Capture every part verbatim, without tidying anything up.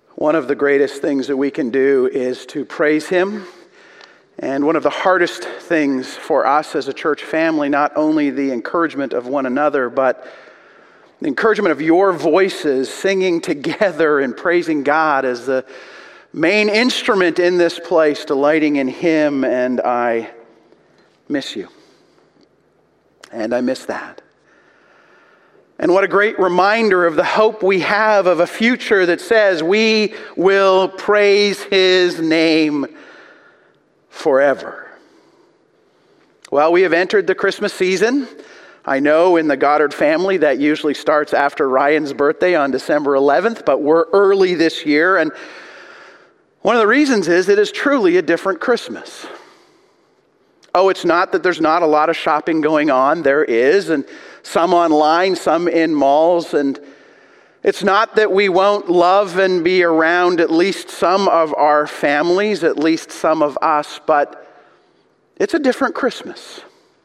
One of the greatest things that we can do is to praise Him. And one of the hardest things for us as a church family, not only the encouragement of one another, but the encouragement of your voices singing together and praising God as the main instrument in this place, delighting in Him. And I miss you. And I miss that. And what a great reminder of the hope we have of a future that says we will praise His name forever. Well, we have entered the Christmas season. I know in the Goddard family that usually starts after Ryan's birthday on December eleventh, but we're early this year. And one of the reasons is it is truly a different Christmas. Oh, it's not that there's not a lot of shopping going on. There is, and some online, some in malls. And it's not that we won't love and be around at least some of our families, at least some of us, but it's a different Christmas.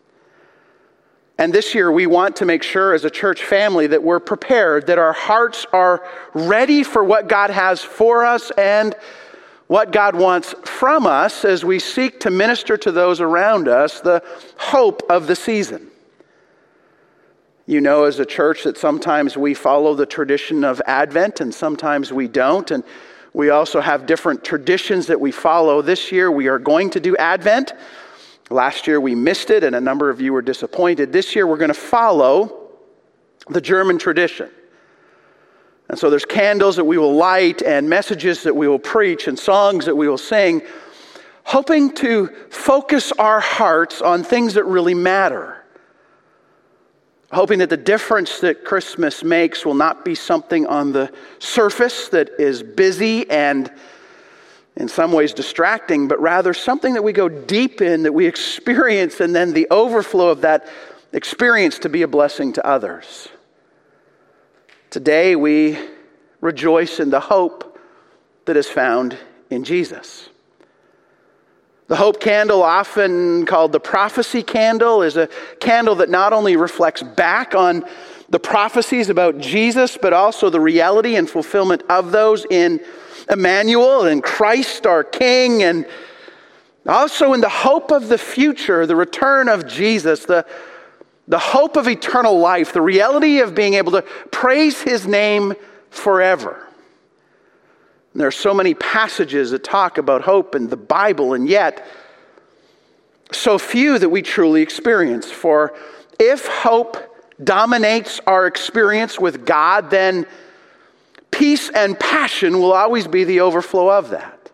And this year we want to make sure as a church family that we're prepared, that our hearts are ready for what God has for us and what God wants from us as we seek to minister to those around us, the hope of the season. You know, as a church, that sometimes we follow the tradition of Advent and sometimes we don't. And we also have different traditions that we follow. This year we are going to do Advent. Last year we missed it and a number of you were disappointed. This year we're going to follow the German tradition. And so there's candles that we will light and messages that we will preach and songs that we will sing, hoping to focus our hearts on things that really matter. Hoping that the difference that Christmas makes will not be something on the surface that is busy and in some ways distracting, but rather something that we go deep in, that we experience, and then the overflow of that experience to be a blessing to others. Today we rejoice in the hope that is found in Jesus. The hope candle, often called the prophecy candle, is a candle that not only reflects back on the prophecies about Jesus, but also the reality and fulfillment of those in Emmanuel and Christ our King, and also in the hope of the future, the return of Jesus, the The hope of eternal life, the reality of being able to praise His name forever. And there are so many passages that talk about hope in the Bible, and yet so few that we truly experience. For if hope dominates our experience with God, then peace and passion will always be the overflow of that.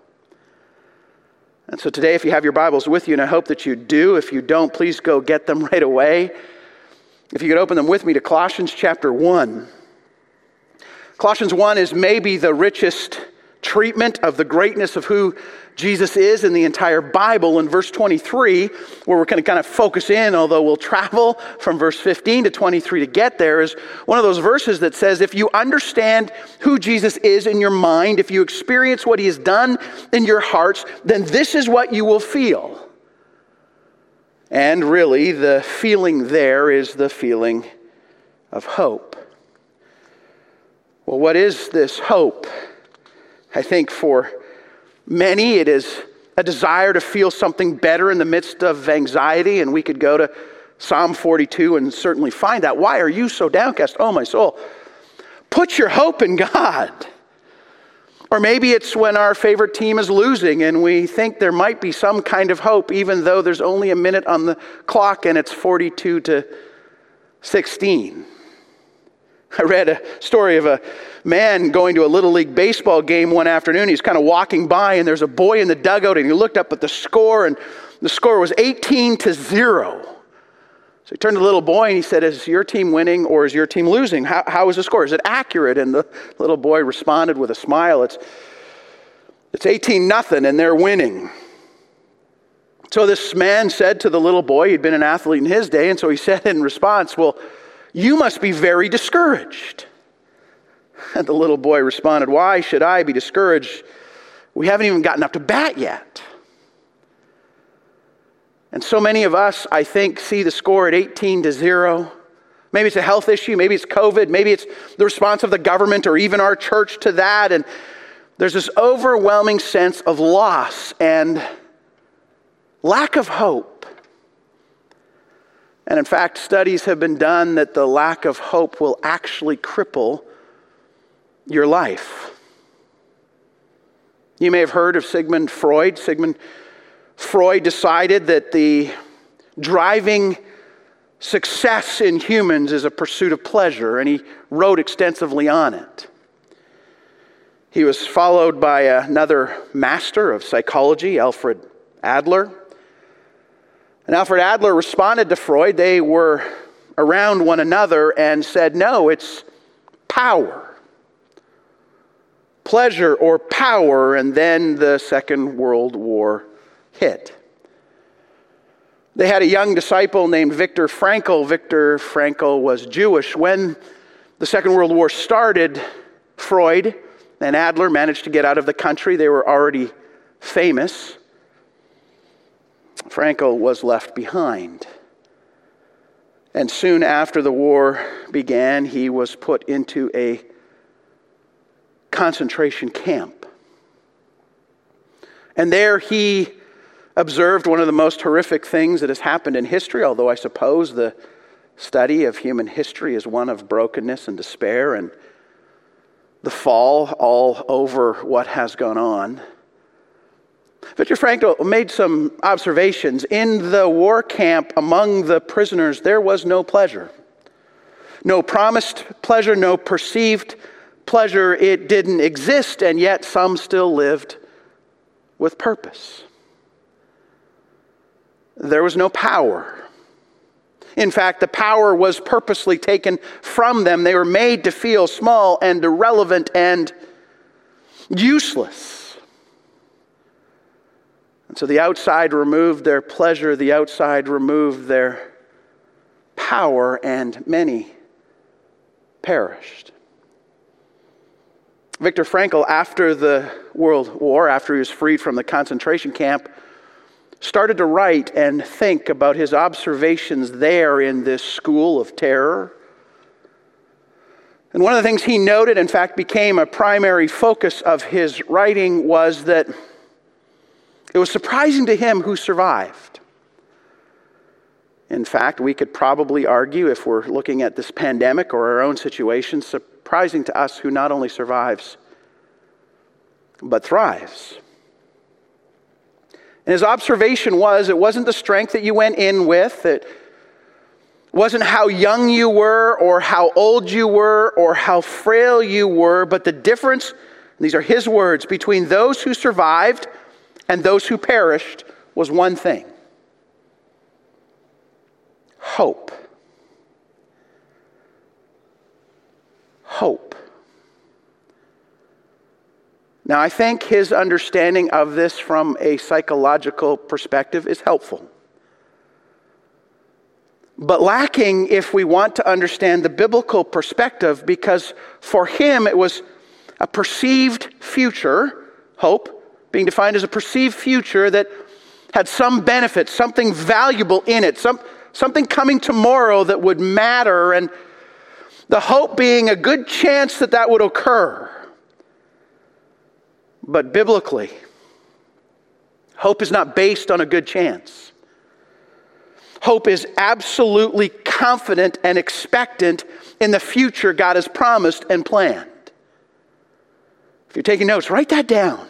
And so today, if you have your Bibles with you, and I hope that you do, if you don't, please go get them right away. If you could open them with me to Colossians chapter one. Colossians one is maybe the richest treatment of the greatness of who Jesus is in the entire Bible. In verse twenty-three, where we're going to kind of focus in, although we'll travel from verse fifteen to twenty-three to get there, is one of those verses that says, if you understand who Jesus is in your mind, if you experience what He has done in your hearts, then this is what you will feel. And really, the feeling there is the feeling of hope. Well, what is this hope? I think for many, it is a desire to feel something better in the midst of anxiety, and we could go to Psalm forty-two and certainly find that. Why are you so downcast, oh my soul? Put your hope in God. Or maybe it's when our favorite team is losing and we think there might be some kind of hope, even though there's only a minute on the clock and it's forty-two to sixteen. I read a story of a man going to a Little League baseball game one afternoon. He's kind of walking by and there's a boy in the dugout and he looked up at the score and the score was eighteen to zero. So he turned to the little boy and he said, is your team winning or is your team losing? How, how is the score? Is it accurate? And the little boy responded with a smile, it's it's eighteen nothing and they're winning. So this man said to the little boy, he'd been an athlete in his day, and so he said in response, well, you must be very discouraged. And the little boy responded, why should I be discouraged? We haven't even gotten up to bat yet. And so many of us, I think, see the score at eighteen to zero. Maybe it's a health issue, maybe it's COVID, maybe it's the response of the government or even our church to that. And there's this overwhelming sense of loss and lack of hope. And in fact, studies have been done that the lack of hope will actually cripple your life. You may have heard of Sigmund Freud. Sigmund Freud decided that the driving success in humans is a pursuit of pleasure, and he wrote extensively on it. He was followed by another master of psychology, Alfred Adler. And Alfred Adler responded to Freud. They were around one another and said, no, it's power. Pleasure or power, and then the Second World War hit. They had a young disciple named Viktor Frankl. Viktor Frankl was Jewish. When the Second World War started, Freud and Adler managed to get out of the country. They were already famous. Frankl was left behind. And soon after the war began, he was put into a concentration camp. And there he observed one of the most horrific things that has happened in history, although I suppose the study of human history is one of brokenness and despair and the fall all over what has gone on. Viktor Frankl made some observations. In the war camp, among the prisoners, there was no pleasure. No promised pleasure, no perceived pleasure. It didn't exist, and yet some still lived with purpose. There was no power. In fact, the power was purposely taken from them. They were made to feel small and irrelevant and useless. And so the outside removed their pleasure, the outside removed their power, and many perished. Viktor Frankl, after the World War, after he was freed from the concentration camp, started to write and think about his observations there in this school of terror. And one of the things he noted, in fact, became a primary focus of his writing, was that it was surprising to him who survived. In fact, we could probably argue, if we're looking at this pandemic or our own situation, surprising to us who not only survives, but thrives. And his observation was, it wasn't the strength that you went in with, it wasn't how young you were or how old you were or how frail you were, but the difference, these are his words, between those who survived and those who perished was one thing: hope. Hope. Now, I think his understanding of this from a psychological perspective is helpful, but lacking if we want to understand the biblical perspective, because for him it was a perceived future, hope, being defined as a perceived future that had some benefit, something valuable in it, some, something coming tomorrow that would matter, and the hope being a good chance that that would occur. But biblically, hope is not based on a good chance. Hope is absolutely confident and expectant in the future God has promised and planned. If you're taking notes, write that down.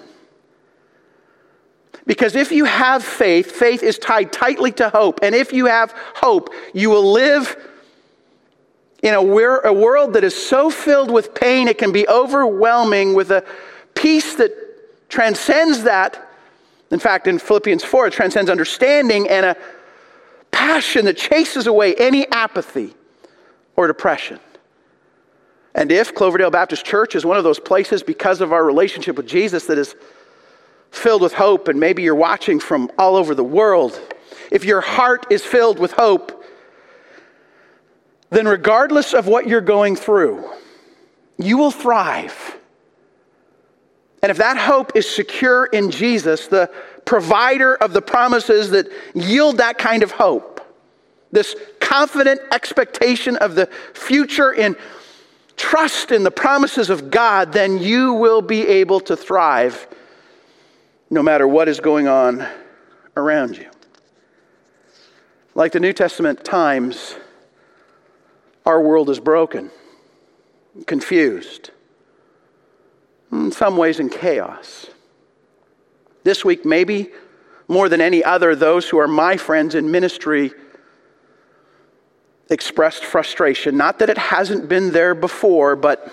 Because if you have faith, faith is tied tightly to hope. And if you have hope, you will live in a, wor- a world that is so filled with pain, it can be overwhelming, with a peace that transcends that. In fact, in Philippians four, it transcends understanding, and a passion that chases away any apathy or depression. And if Cloverdale Baptist Church is one of those places, because of our relationship with Jesus, that is filled with hope, and maybe you're watching from all over the world, if your heart is filled with hope, then regardless of what you're going through, you will thrive. And if that hope is secure in Jesus, the provider of the promises that yield that kind of hope, this confident expectation of the future in trust in the promises of God, then you will be able to thrive no matter what is going on around you. Like the New Testament times, our world is broken, confused, in some ways in chaos. This week, maybe more than any other, those who are my friends in ministry expressed frustration. Not that it hasn't been there before, but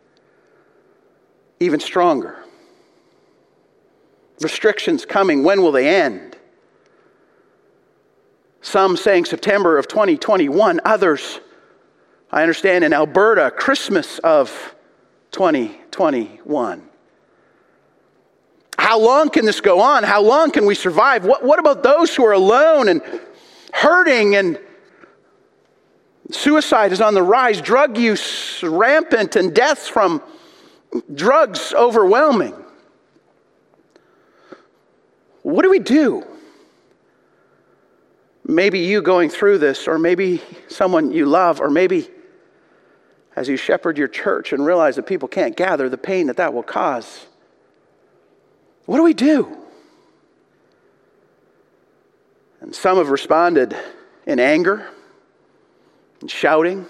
even stronger. Restrictions coming. When will they end? Some saying September of twenty twenty-one. Others, I understand, in Alberta, Christmas of twenty twenty-one. How long can this go on? How long can we survive? What, what about those who are alone and hurting, and suicide is on the rise, drug use rampant, and deaths from drugs overwhelming? What do we do? Maybe you going through this, or maybe someone you love, or maybe as you shepherd your church and realize that people can't gather, the pain that that will cause. What do we do? And some have responded in anger and shouting.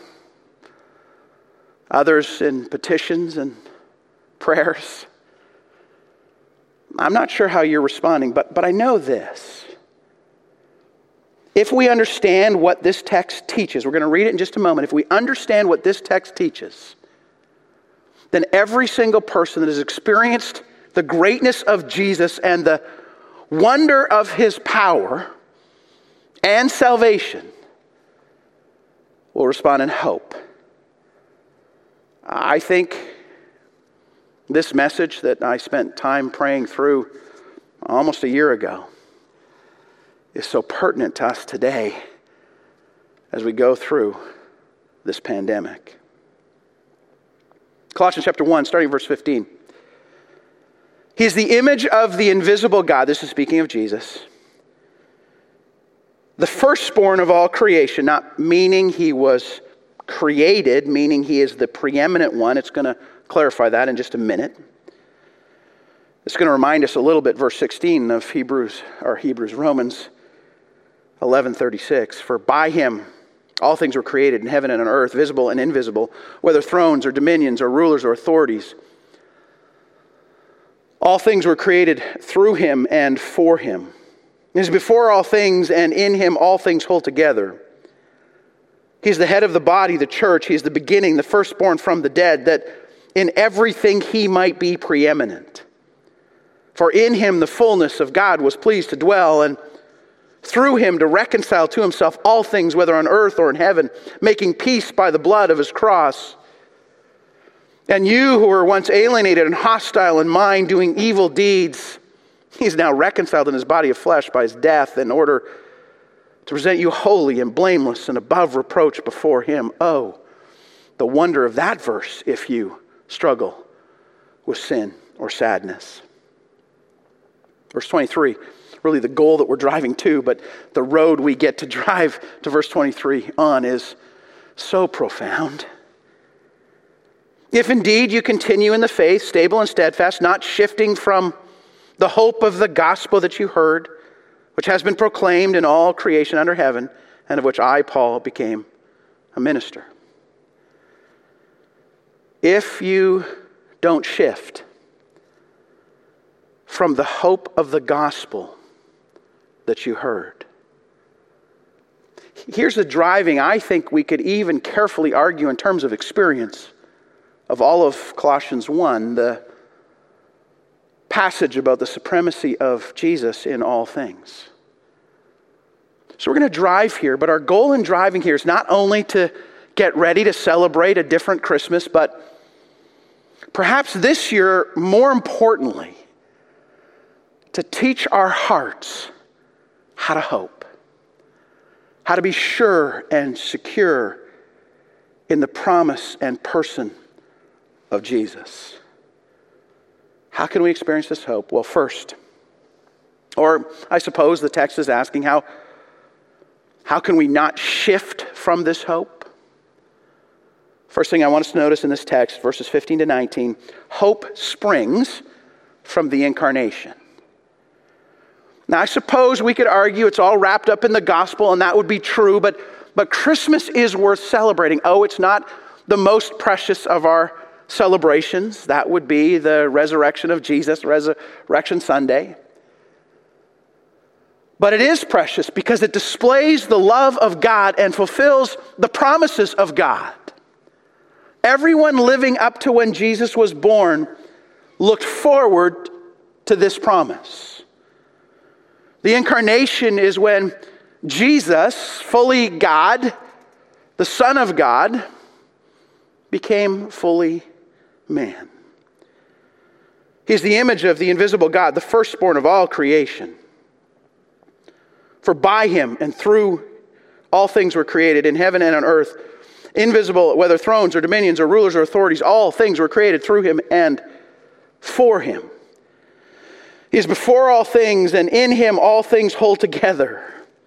Others in petitions and prayers. I'm not sure how you're responding, but, but I know this. If we understand what this text teaches, we're going to read it in just a moment. If we understand what this text teaches, then every single person that has experienced the greatness of Jesus and the wonder of his power and salvation will respond in hope. I think this message that I spent time praying through almost a year ago is so pertinent to us today as we go through this pandemic. Colossians chapter one, starting verse fifteen. He is the image of the invisible God. This is speaking of Jesus. The firstborn of all creation, not meaning he was created, meaning he is the preeminent one. It's going to clarify that in just a minute. It's going to remind us a little bit, verse sixteen of Hebrews, or Hebrews, Romans eleven thirty-six. For by him all things were created in heaven and on earth, visible and invisible, whether thrones or dominions or rulers or authorities. All things were created through him and for him. He is before all things, and in him all things hold together. He is the head of the body, the church. He is the beginning, the firstborn from the dead, that in everything he might be preeminent. For in him the fullness of God was pleased to dwell, and through him to reconcile to himself all things, whether on earth or in heaven, making peace by the blood of his cross. And you who were once alienated and hostile in mind, doing evil deeds, he is now reconciled in his body of flesh by his death, in order to present you holy and blameless and above reproach before him. Oh, the wonder of that verse if you struggle with sin or sadness. Verse twenty-three, really the goal that we're driving to, but the road we get to drive to verse twenty-three on is so profound. If indeed you continue in the faith, stable and steadfast, not shifting from the hope of the gospel that you heard, which has been proclaimed in all creation under heaven, and of which I, Paul, became a minister. If you don't shift from the hope of the gospel that you heard, here's the driving, I think we could even carefully argue in terms of experience of all of Colossians one, the passage about the supremacy of Jesus in all things. So we're going to drive here, but our goal in driving here is not only to get ready to celebrate a different Christmas, but perhaps this year, more importantly, to teach our hearts how to hope, how to be sure and secure in the promise and person of Jesus. How can we experience this hope? Well, first, or I suppose the text is asking, how, how can we not shift from this hope? First thing I want us to notice in this text, verses fifteen to nineteen, hope springs from the incarnation. Now, I suppose we could argue it's all wrapped up in the gospel, and that would be true, but, but Christmas is worth celebrating. Oh, it's not the most precious of our celebrations. That would be the resurrection of Jesus, Resurrection Sunday. But it is precious because it displays the love of God and fulfills the promises of God. Everyone living up to when Jesus was born looked forward to this promise. The incarnation is when Jesus, fully God, the Son of God, became fully man. He's the image of the invisible God, the firstborn of all creation. For by him and through all things were created in heaven and on earth, invisible, whether thrones or dominions or rulers or authorities, all things were created through him and for him. He is before all things, and in him all things hold together.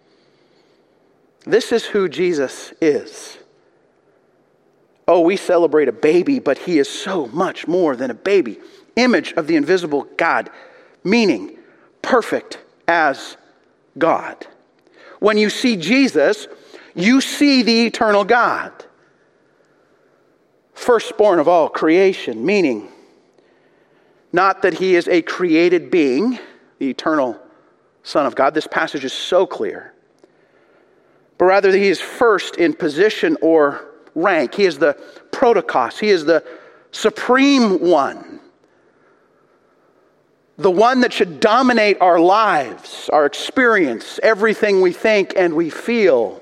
This is who Jesus is. Oh, we celebrate a baby, but he is so much more than a baby. Image of the invisible God, meaning perfect as God. When you see Jesus, you see the eternal God. Firstborn of all creation, meaning not that he is a created being, the eternal Son of God. This passage is so clear. But rather that he is first in position or rank. He is the protokos. He is the supreme one. The one that should dominate our lives, our experience, everything we think and we feel.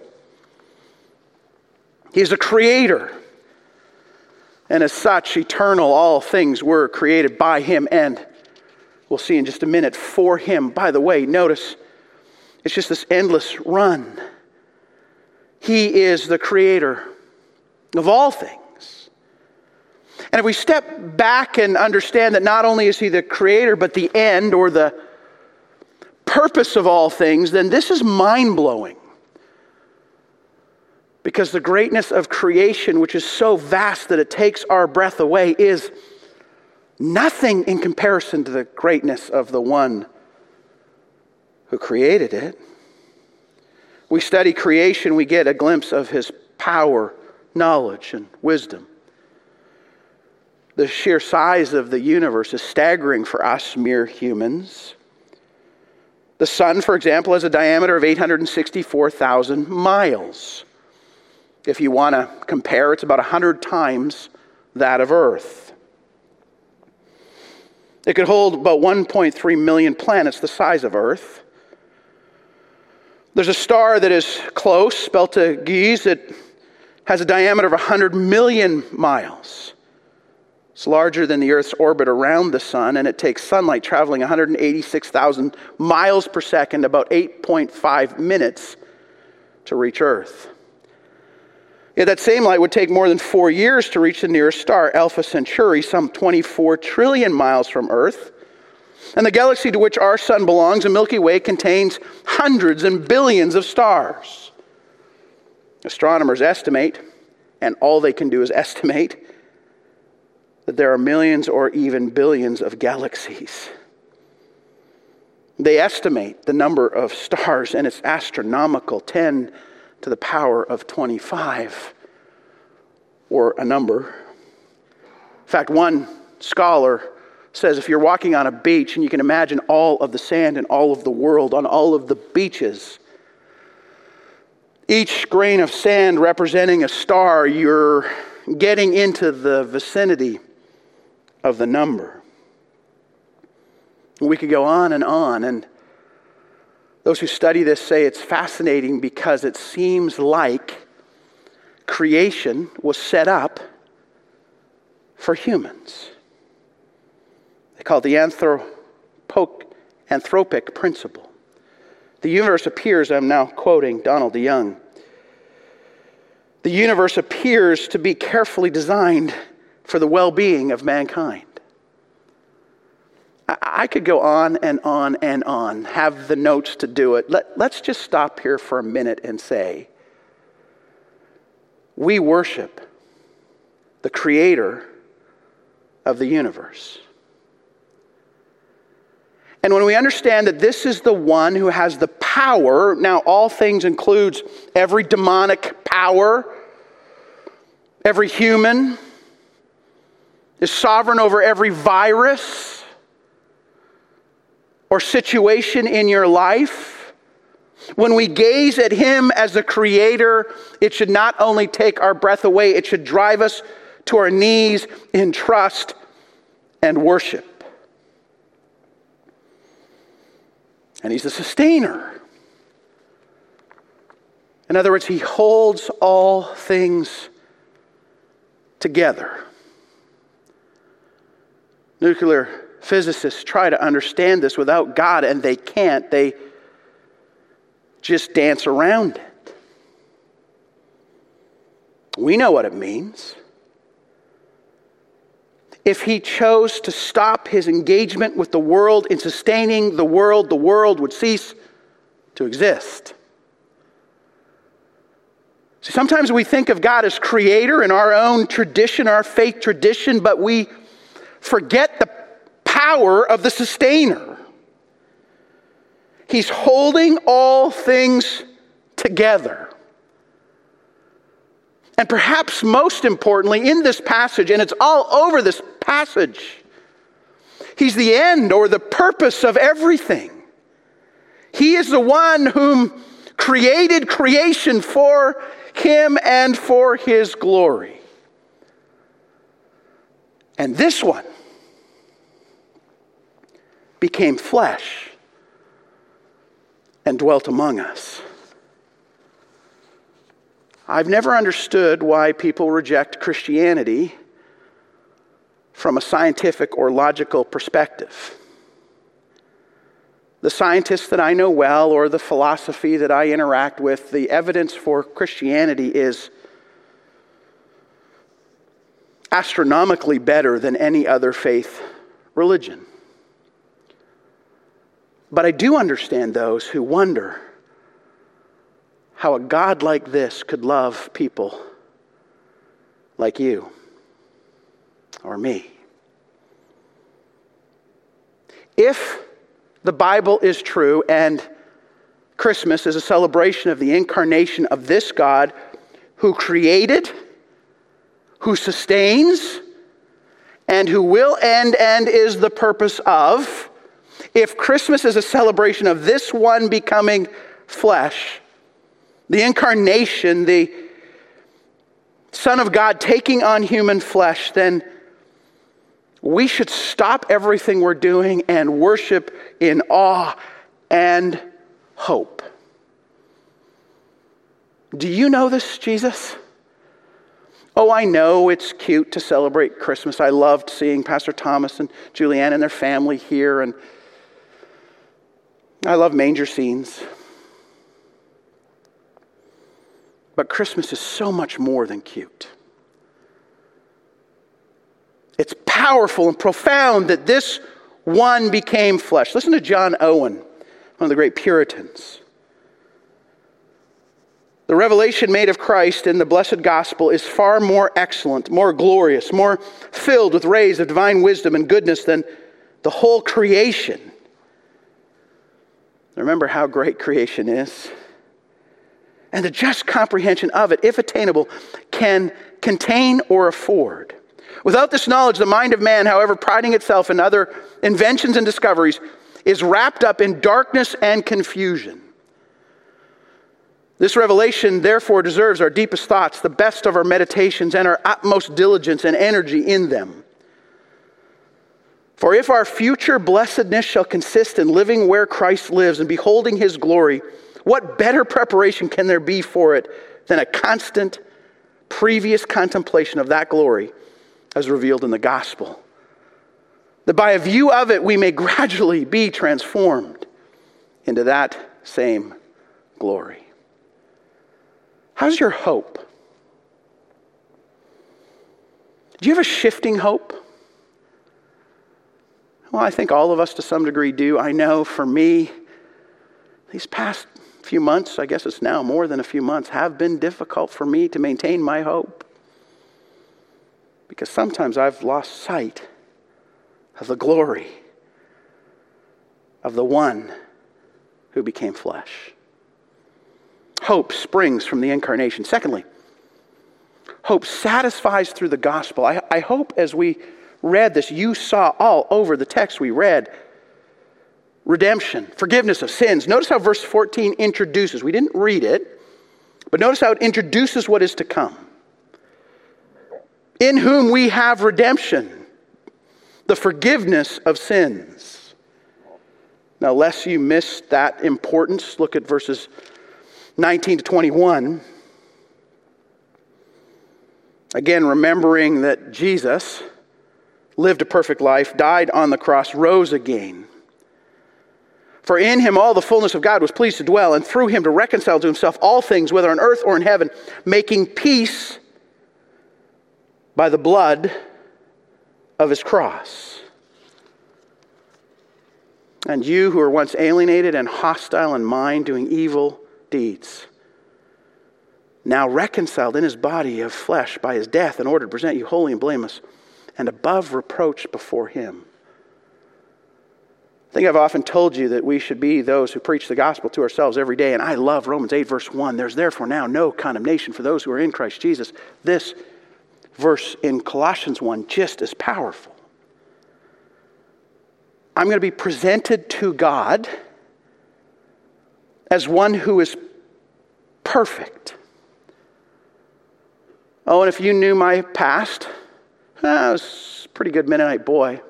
He is a creator. And as such, eternal, all things were created by him, and we'll see in just a minute, for him. By the way, notice, it's just this endless run. He is the creator of all things. And if we step back and understand that not only is he the creator, but the end or the purpose of all things, then this is mind-blowing. Because the greatness of creation, which is so vast that it takes our breath away, is nothing in comparison to the greatness of the one who created it. We study creation, we get a glimpse of his power, knowledge, and wisdom. The sheer size of the universe is staggering for us mere humans. The sun, for example, has a diameter of eight hundred sixty-four thousand miles. If you want to compare, it's about one hundred times that of Earth. It could hold about one point three million planets the size of Earth. There's a star that is close, Betelgeuse. It has a diameter of one hundred million miles. It's larger than the Earth's orbit around the sun, and it takes sunlight traveling one hundred eighty-six thousand miles per second, about eight point five minutes to reach Earth. Yet that same light would take more than four years to reach the nearest star, Alpha Centauri, some twenty-four trillion miles from Earth. And the galaxy to which our sun belongs, the Milky Way, contains hundreds and billions of stars. Astronomers estimate, and all they can do is estimate, that there are millions or even billions of galaxies. They estimate the number of stars, and it's astronomical, ten to the power of twenty-five, or a number. In fact, one scholar says if you're walking on a beach and you can imagine all of the sand in all of the world on all of the beaches, each grain of sand representing a star, you're getting into the vicinity of the number. We could go on and on, and those who study this say it's fascinating because it seems like creation was set up for humans. They call it the anthropo- anthropic principle. The universe appears, I'm now quoting Donald DeYoung, the universe appears to be carefully designed for the well-being of mankind. I could go on and on and on, have the notes to do it. Let, let's just stop here for a minute and say, we worship the creator of the universe. And when we understand that this is the one who has the power, now all things includes every demonic power, every human, is sovereign over every virus or situation in your life. When we gaze at him as the creator, it should not only take our breath away, it should drive us to our knees in trust and worship. And he's the sustainer. In other words, he holds all things together. Nuclear physicists try to understand this without God, and they can't. They just dance around it. We know what it means. If he chose to stop his engagement with the world in sustaining the world, the world would cease to exist. See, sometimes we think of God as creator in our own tradition, our faith tradition, but we forget the power of the sustainer. He's holding all things together. And perhaps most importantly in this passage, and it's all over this passage, he's the end or the purpose of everything. He is the one whom created creation for him and for his glory. And this one became flesh and dwelt among us. I've never understood why people reject Christianity from a scientific or logical perspective. The scientists that I know well, or the philosophy that I interact with, the evidence for Christianity is astronomically better than any other faith religion. But I do understand those who wonder how a God like this could love people like you or me. If the Bible is true and Christmas is a celebration of the incarnation of this God who created, who sustains, and who will end and is the purpose of, if Christmas is a celebration of this one becoming flesh, the incarnation, the Son of God taking on human flesh, then we should stop everything we're doing and worship in awe and hope. Do you know this, Jesus? Oh, I know it's cute to celebrate Christmas. I loved seeing Pastor Thomas and Julianne and their family here, and I love manger scenes. But Christmas is so much more than cute. It's powerful and profound that this one became flesh. Listen to John Owen, one of the great Puritans. The revelation made of Christ in the blessed gospel is far more excellent, more glorious, more filled with rays of divine wisdom and goodness than the whole creation. Remember how great creation is? And the just comprehension of it, if attainable, can contain or afford. Without this knowledge, the mind of man, however priding itself in other inventions and discoveries, is wrapped up in darkness and confusion. This revelation, therefore, deserves our deepest thoughts, the best of our meditations, and our utmost diligence and energy in them. For if our future blessedness shall consist in living where Christ lives and beholding his glory, what better preparation can there be for it than a constant, previous contemplation of that glory as revealed in the gospel? That by a view of it we may gradually be transformed into that same glory. How's your hope? Do you have a shifting hope? Well, I think all of us to some degree do. I know for me, these past few months, I guess it's now more than a few months, have been difficult for me to maintain my hope. because sometimes I've lost sight of the glory of the one who became flesh. Hope springs from the incarnation. Secondly, hope satisfies through the gospel. I, I hope as we read this, you saw all over the text we read redemption, forgiveness of sins. Notice how verse fourteen introduces. We didn't read it, but notice how it introduces what is to come. In whom we have redemption, the forgiveness of sins. Now, lest you miss that importance, look at verses nineteen to twenty-one. Again, remembering that Jesus lived a perfect life, died on the cross, rose again. For in him all the fullness of God was pleased to dwell, and through him to reconcile to himself all things, whether on earth or in heaven, making peace by the blood of his cross. And you who were once alienated and hostile in mind, doing evil deeds, now reconciled in his body of flesh by his death, in order to present you holy and blameless and above reproach before him. I think I've often told you that we should be those who preach the gospel to ourselves every day, and I love Romans eight, verse one. There's therefore now no condemnation for those who are in Christ Jesus. This verse in Colossians one, just as powerful. I'm going to be presented to God as one who is perfect. Oh, and if you knew my past, I was a pretty good Mennonite boy.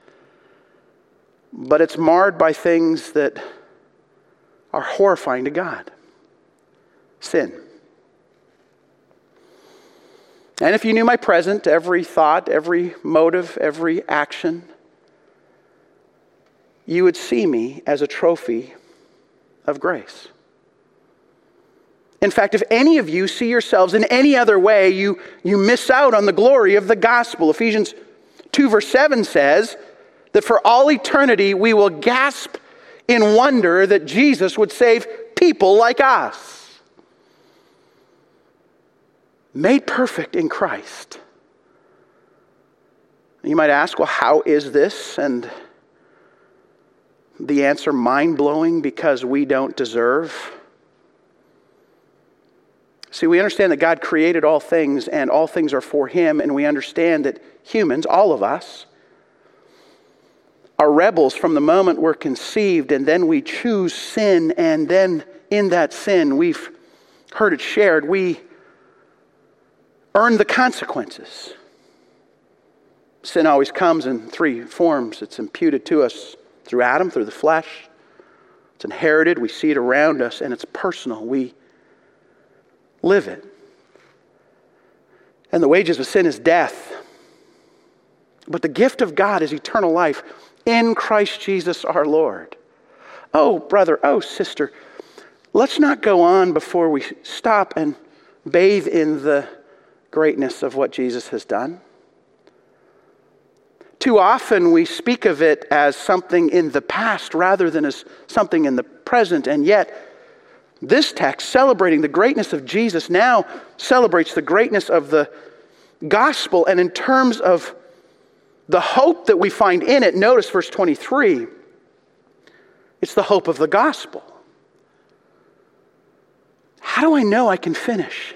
But it's marred by things that are horrifying to God. Sin. And if you knew my present, every thought, every motive, every action, you would see me as a trophy of grace. In fact, if any of you see yourselves in any other way, you, you miss out on the glory of the gospel. Ephesians two verse seven says that for all eternity we will gasp in wonder that Jesus would save people like us. Made perfect in Christ. You might ask, well, how is this? And the answer, mind-blowing, because we don't deserve. See, we understand that God created all things and all things are for him, and we understand that humans, all of us, are rebels from the moment we're conceived, and then we choose sin, and then in that sin, we've heard it shared, we earn the consequences. Sin always comes in three forms. It's imputed to us through Adam, through the flesh. It's inherited. We see it around us, and it's personal. We live it. And the wages of sin is death. But the gift of God is eternal life in Christ Jesus our Lord. Oh, brother, oh, sister, let's not go on before we stop and bathe in the greatness of what Jesus has done. Too often we speak of it as something in the past rather than as something in the present, and yet this text, celebrating the greatness of Jesus, now celebrates the greatness of the gospel. And in terms of the hope that we find in it, notice verse twenty-three. It's the hope of the gospel. How do I know I can finish?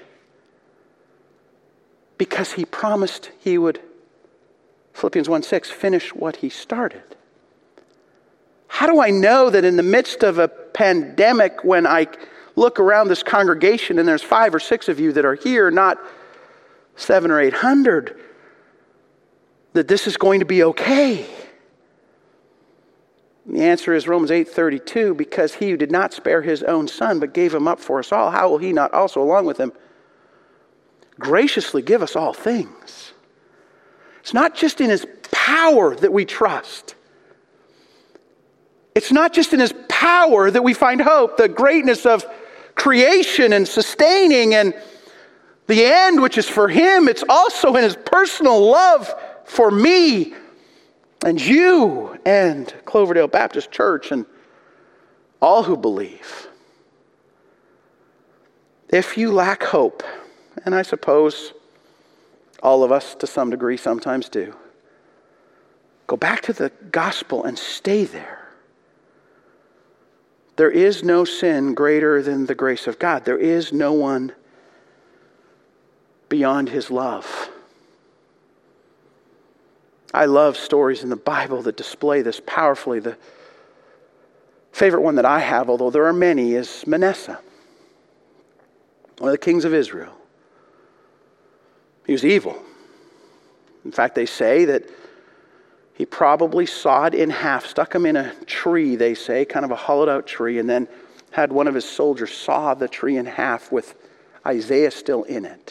Because he promised he would, Philippians one six, finish what he started. How do I know that in the midst of a pandemic, when I look around this congregation and there's five or six of you that are here, not seven or eight hundred, that this is going to be okay? And the answer is Romans eight thirty-two, because he who did not spare his own son, but gave him up for us all, how will he not also along with him graciously give us all things? It's not just in his power that we trust. It's not just in his power that we find hope, the greatness of creation and sustaining and the end, which is for him. It's also in his personal love for me and you and Cloverdale Baptist Church and all who believe. If you lack hope, and I suppose All of us, to some degree, sometimes do. Go back to the gospel and stay there. There is no sin greater than the grace of God. There is no one beyond his love. I love stories in the Bible that display this powerfully. The favorite one that I have, although there are many, is Manasseh, one of the kings of Israel. He was evil. In fact, they say that he probably sawed in half, stuck him in a tree, they say, kind of a hollowed out tree, and then had one of his soldiers saw the tree in half with Isaiah still in it.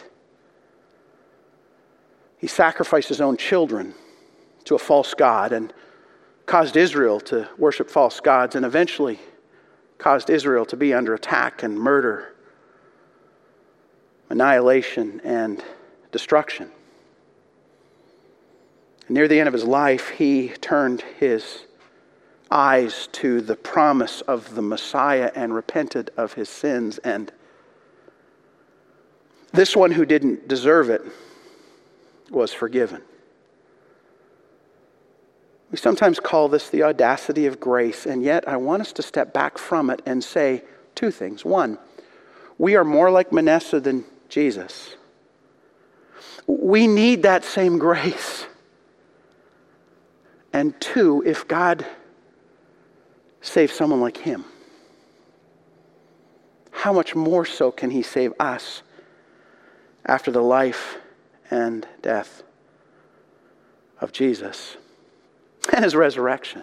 He sacrificed his own children to a false god and caused Israel to worship false gods, and eventually caused Israel to be under attack and murder, annihilation, and destruction. And near the end of his life, he turned his eyes to the promise of the Messiah and repented of his sins. And this one who didn't deserve it was forgiven. We sometimes call this the audacity of grace, and yet I want us to step back from it and say two things. One, we are more like Manasseh than Jesus. We need that same grace. And two, if God saves someone like him, how much more so can he save us after the life and death of Jesus and his resurrection?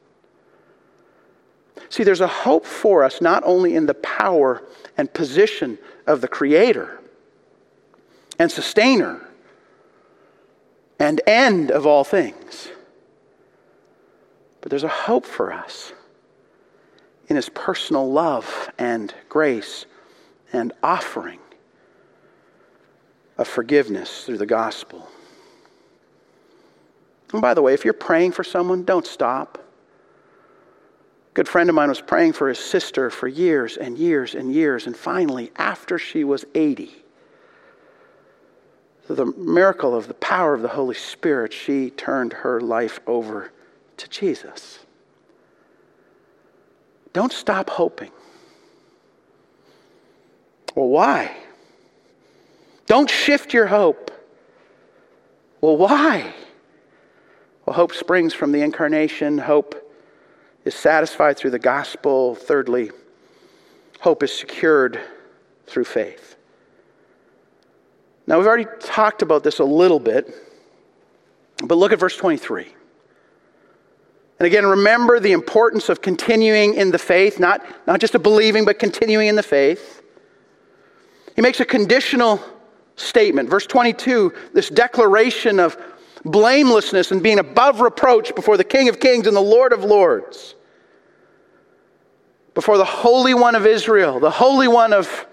See, there's a hope for us not only in the power and position of the Creator and Sustainer and end of all things, but there's a hope for us in his personal love and grace and offering of forgiveness through the gospel. And by the way, if you're praying for someone, don't stop. A good friend of mine was praying for his sister for years and years and years, and finally, after she was eighty, through the miracle of the power of the Holy Spirit, she turned her life over to Jesus. Don't stop hoping. Well, why? Don't shift your hope. Well, why? Well, hope springs from the incarnation. Hope is satisfied through the gospel. Thirdly, hope is secured through faith. Now, we've already talked about this a little bit, but look at verse twenty-three. And again, remember the importance of continuing in the faith, not, not just a believing, but continuing in the faith. He makes a conditional statement. Verse twenty-two, this declaration of blamelessness and being above reproach before the King of Kings and the Lord of Lords. Before the Holy One of Israel, the Holy One of,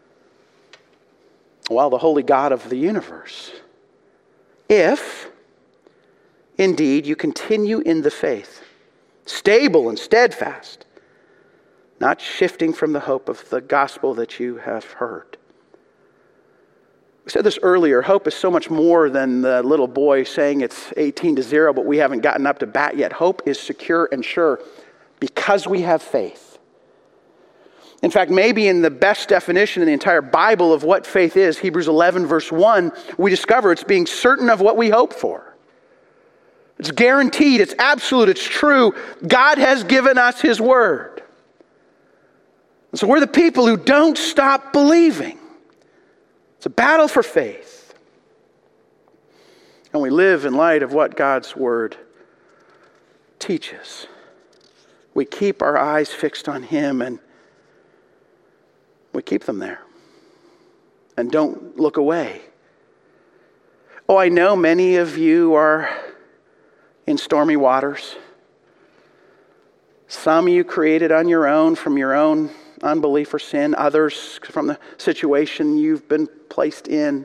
well, the Holy God of the universe. If indeed you continue in the faith, stable and steadfast, not shifting from the hope of the gospel that you have heard. We said this earlier, hope is so much more than the little boy saying it's eighteen to zero, but we haven't gotten up to bat yet. Hope is secure and sure because we have faith. In fact, maybe in the best definition in the entire Bible of what faith is, Hebrews eleven verse one, we discover it's being certain of what we hope for. It's guaranteed, it's absolute, it's true. God has given us his word. And so we're the people who don't stop believing. It's a battle for faith. And we live in light of what God's word teaches. We keep our eyes fixed on him and we keep them there. And don't look away. Oh, I know many of you are in stormy waters. Some you created on your own from your own unbelief or sin. Others from the situation you've been placed in.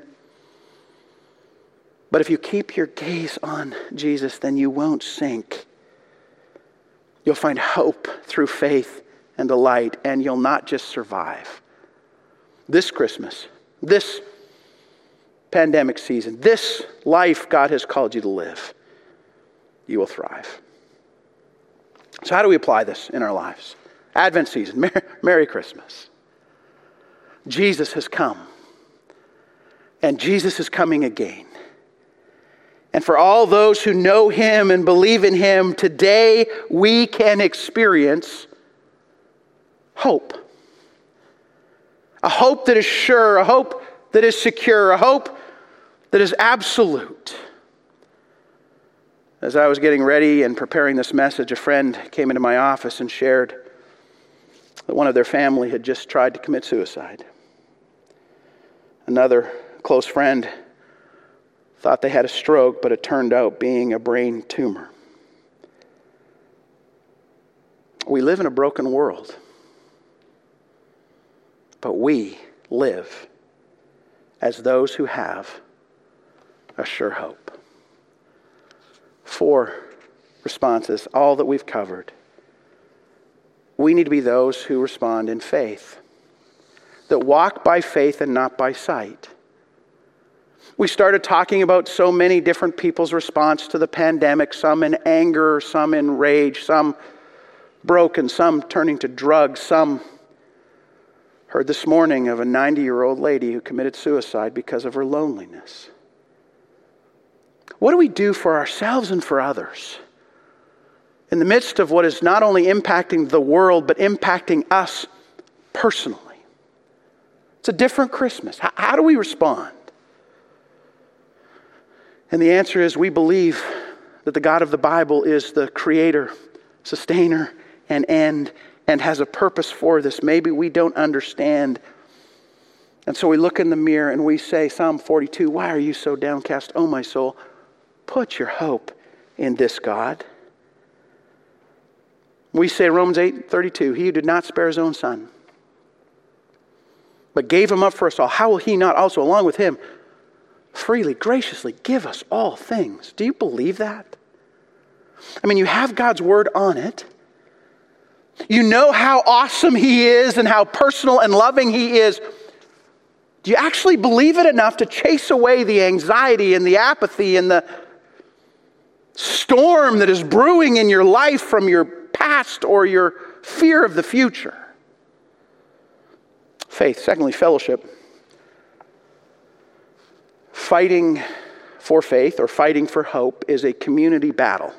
But if you keep your gaze on Jesus, then you won't sink. You'll find hope through faith and delight, and you'll not just survive. This Christmas, this pandemic season, this life God has called you to live, you will thrive. So how do we apply this in our lives? Advent season, Merry, Merry Christmas. Jesus has come, and Jesus is coming again. And for all those who know him and believe in him, today we can experience hope. A hope that is sure, a hope that is secure, a hope that is absolute. As I was getting ready and preparing this message, a friend came into my office and shared that one of their family had just tried to commit suicide. Another close friend thought they had a stroke, but it turned out being a brain tumor. We live in a broken world, but we live as those who have a sure hope. Four responses, all that we've covered. We need to be those who respond in faith, that walk by faith and not by sight. We started talking about so many different people's response to the pandemic, some in anger, some in rage, some broken, some turning to drugs, some heard this morning of a ninety-year-old lady who committed suicide because of her loneliness. What do we do for ourselves and for others in the midst of what is not only impacting the world, but impacting us personally? It's a different Christmas. How, how do we respond? And the answer is we believe that the God of the Bible is the creator, sustainer, and end, and has a purpose for this. Maybe we don't understand. And so we look in the mirror and we say, Psalm forty-two, why are you so downcast, O my soul? Put your hope in this God. We say Romans eight thirty-two, he who did not spare his own son, but gave him up for us all, how will he not also, along with him, freely, graciously give us all things? Do you believe that? I mean, you have God's word on it. You know how awesome he is and how personal and loving he is. Do you actually believe it enough to chase away the anxiety and the apathy and the storm that is brewing in your life from your past or your fear of the future? Faith. Secondly, fellowship. Fighting for faith or fighting for hope is a community battle.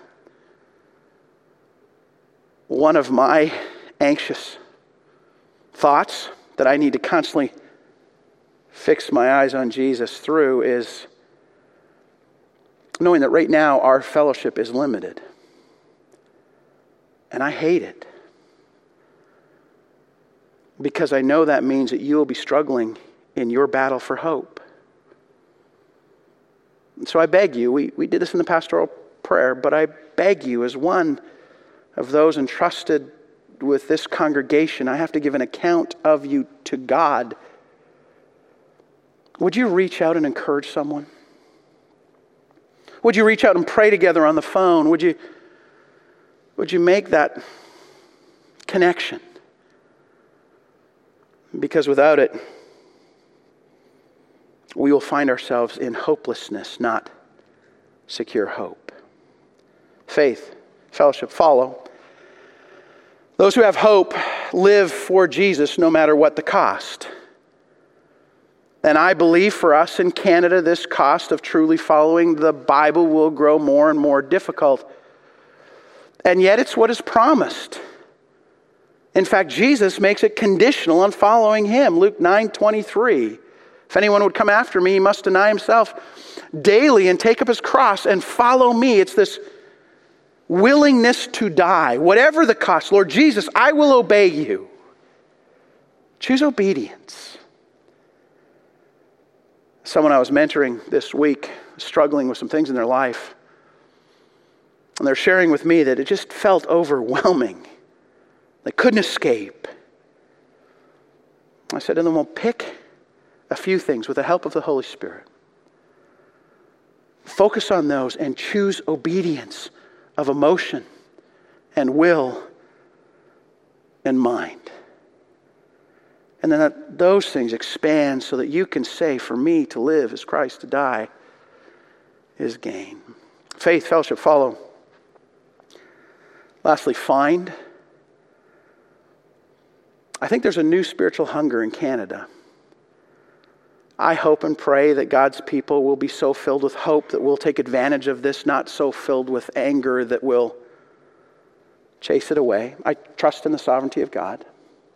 One of my anxious thoughts that I need to constantly fix my eyes on Jesus through is knowing that right now our fellowship is limited. And I hate it. Because I know that means that you will be struggling in your battle for hope. And so I beg you, we, we did this in the pastoral prayer, but I beg you as one of those entrusted with this congregation, I have to give an account of you to God. Would you reach out and encourage someone? Would you reach out and pray together on the phone? Would you, would you make that connection? Because without it, we will find ourselves in hopelessness, not secure hope. Faith, fellowship, follow. Those who have hope live for Jesus no matter what the cost. And I believe for us in Canada, this cost of truly following the Bible will grow more and more difficult. And yet it's what is promised. In fact, Jesus makes it conditional on following him. Luke nine twenty-three. If anyone would come after me, he must deny himself daily and take up his cross and follow me. It's this willingness to die, whatever the cost. Lord Jesus, I will obey you. Choose obedience. Someone I was mentoring this week, struggling with some things in their life, and they're sharing with me that it just felt overwhelming. They couldn't escape. I said to them, well, pick a few things with the help of the Holy Spirit. Focus on those and choose obedience of emotion and will and mind. And then that, those things expand so that you can say, for me to live is Christ, to die is gain. Faith, fellowship, follow. Lastly, find. I think there's a new spiritual hunger in Canada. I hope and pray that God's people will be so filled with hope that we'll take advantage of this, not so filled with anger that we'll chase it away. I trust in the sovereignty of God.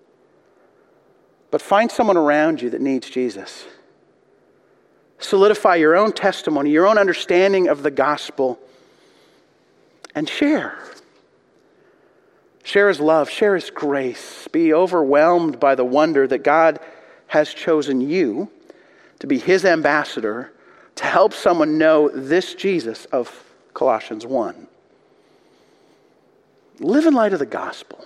But find someone around you that needs Jesus. Solidify your own testimony, your own understanding of the gospel, and share. Share his love, share his grace. Be overwhelmed by the wonder that God has chosen you to be his ambassador to help someone know this Jesus of Colossians one. Live in light of the gospel.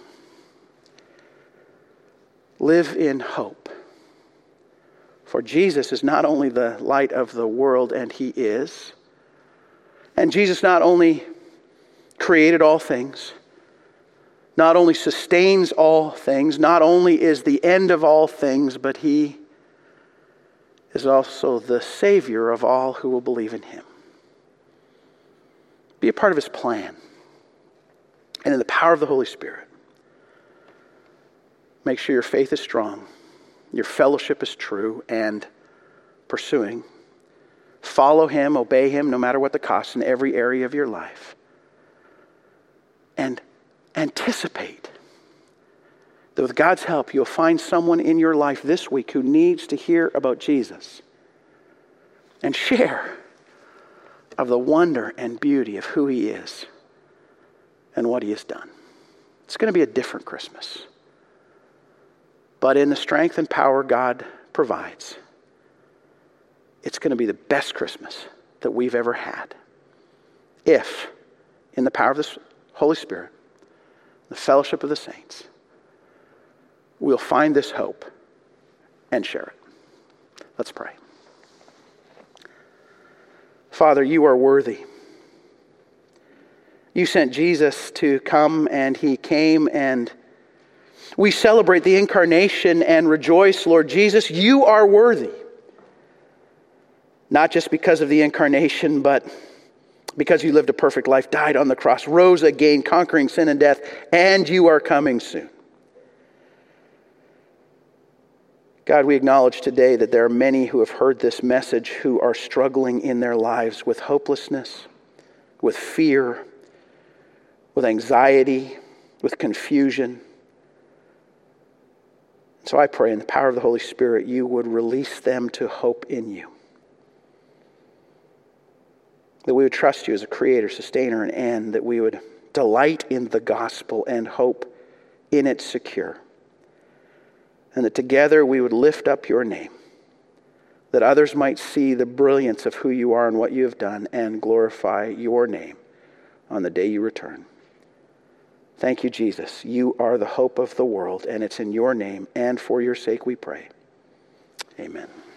Live in hope. For Jesus is not only the light of the world, and he is. And Jesus not only created all things, not only sustains all things, not only is the end of all things, but he is also the Savior of all who will believe in him. Be a part of his plan. And in the power of the Holy Spirit, make sure your faith is strong, your fellowship is true and pursuing. Follow him, obey him, no matter what the cost in every area of your life. And anticipate that with God's help, you'll find someone in your life this week who needs to hear about Jesus. And share of the wonder and beauty of who he is and what he has done. It's going to be a different Christmas. But in the strength and power God provides, it's going to be the best Christmas that we've ever had. If, in the power of the Holy Spirit, the fellowship of the saints, we'll find this hope and share it. Let's pray. Father, you are worthy. You sent Jesus to come, and he came, and we celebrate the incarnation and rejoice, Lord Jesus, you are worthy. Not just because of the incarnation, but because you lived a perfect life, died on the cross, rose again, conquering sin and death, and you are coming soon. God, we acknowledge today that there are many who have heard this message who are struggling in their lives with hopelessness, with fear, with anxiety, with confusion. So I pray in the power of the Holy Spirit, you would release them to hope in you. That we would trust you as a creator, sustainer, and end. That we would delight in the gospel and hope in it secure. And that together we would lift up your name. That others might see the brilliance of who you are and what you have done and glorify your name on the day you return. Thank you, Jesus. You are the hope of the world, and it's in your name and for your sake we pray. Amen.